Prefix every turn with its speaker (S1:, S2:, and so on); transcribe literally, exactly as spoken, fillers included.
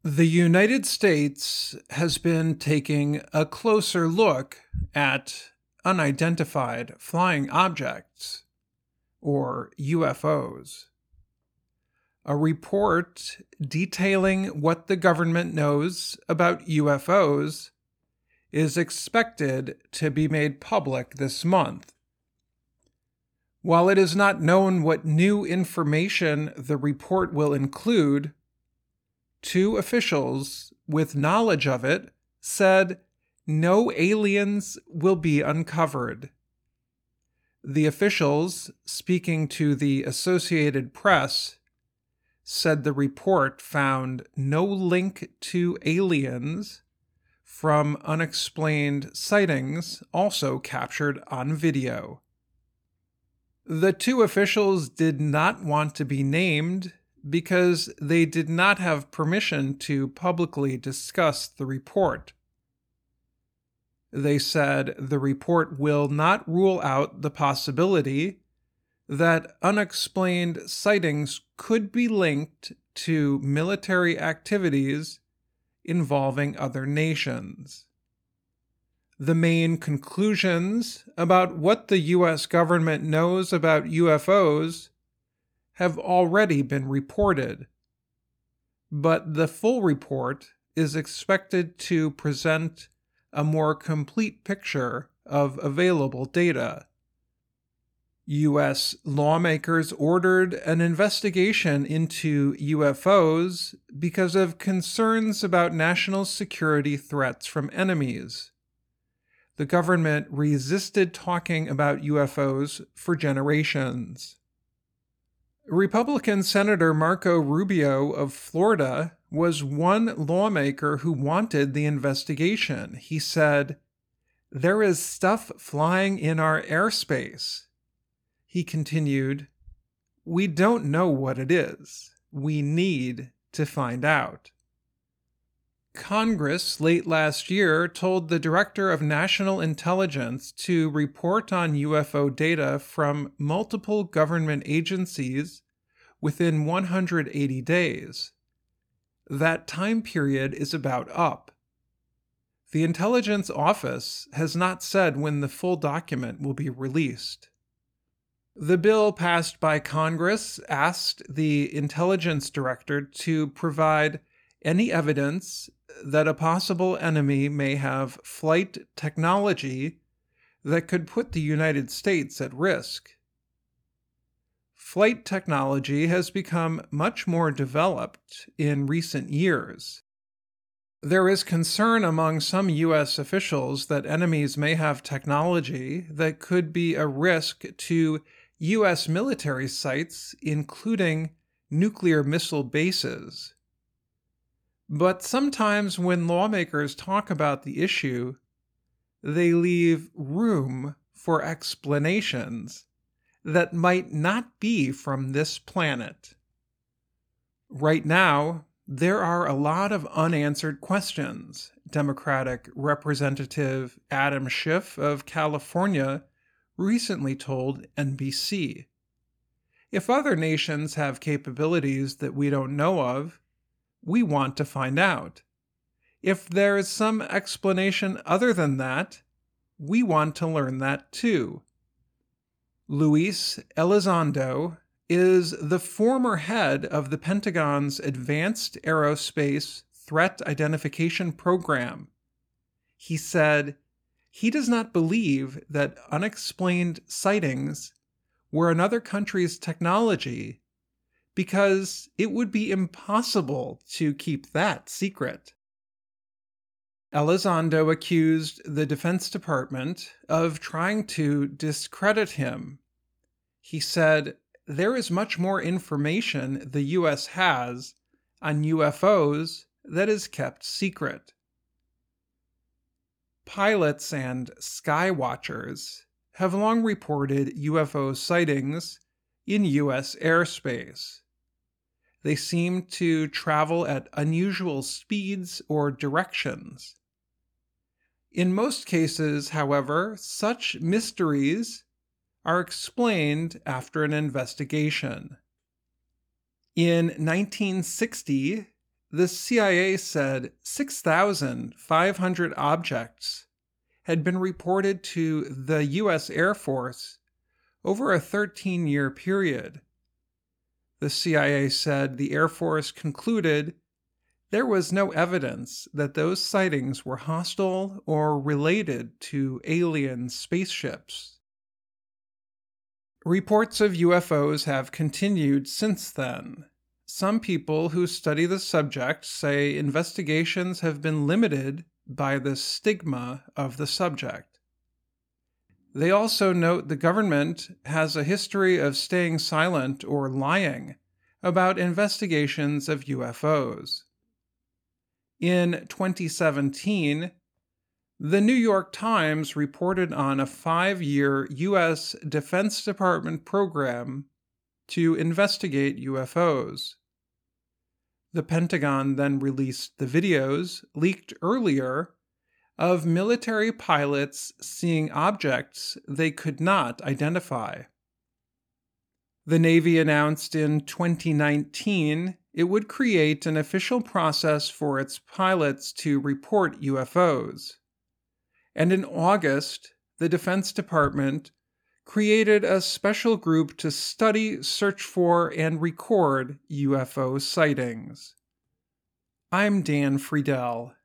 S1: The United States has been taking a closer look at unidentified flying objects, or U F Os. A report detailing what the government knows about U F Os is expected to be made public this month. While it is not known what new information the report will include, two officials with knowledge of it said no aliens will be uncovered. The officials, speaking to the Associated Press, said the report found no link to aliens from unexplained sightings also captured on video. The two officials did not want to be named because they did not have permission to publicly discuss the report. They said the report will not rule out the possibility that unexplained sightings could be linked to military activities involving other nations. The main conclusions about what the U S government knows about U F Os have already been reported, but the full report is expected to present a more complete picture of available data. U S lawmakers ordered an investigation into U F Os because of concerns about national security threats from enemies. The government resisted talking about U F Os for generations. Republican Senator Marco Rubio of Florida was one lawmaker who wanted the investigation. He said, "There is stuff flying in our airspace." He continued, "We don't know what it is. We need to find out." Congress late last year told the Director of National Intelligence to report on U F O data from multiple government agencies within one hundred eighty days. That time period is about up. The Intelligence Office has not said when the full document will be released. The bill passed by Congress asked the Intelligence Director to provide any evidence that a possible enemy may have flight technology that could put the United States at risk. Flight technology has become much more developed in recent years. There is concern among some U S officials that enemies may have technology that could be a risk to U S military sites, including nuclear missile bases. But sometimes when lawmakers talk about the issue, they leave room for explanations that might not be from this planet. Right now, there are a lot of unanswered questions. Democratic Representative Adam Schiff of California recently told N B C. If other nations have capabilities that we don't know of, we want to find out. If there is some explanation other than that, we want to learn that too. Luis Elizondo is the former head of the Pentagon's Advanced Aerospace Threat Identification Program. He said he does not believe that unexplained sightings were another country's technology because it would be impossible to keep that secret. Elizondo accused the Defense Department of trying to discredit him. He said, "There is much more information the U S has on U F Os that is kept secret." Pilots and sky watchers have long reported U F O sightings in U S airspace. They seem to travel at unusual speeds or directions. In most cases, however, such mysteries are explained after an investigation. In nineteen sixty, the C I A said six thousand five hundred objects had been reported to the U S Air Force over a thirteen-year period. The C I A said the Air Force concluded there was no evidence that those sightings were hostile or related to alien spaceships. Reports of U F Os have continued since then. Some people who study the subject say investigations have been limited by the stigma of the subject. They also note the government has a history of staying silent or lying about investigations of U F Os. In twenty seventeen, the New York Times reported on a five-year U S Defense Department program to investigate U F Os. The Pentagon then released the videos, leaked earlier, of military pilots seeing objects they could not identify. The Navy announced in twenty nineteen it would create an official process for its pilots to report U F Os. And in August, the Defense Department created a special group to study, search for, and record U F O sightings. I'm Dan Friedel,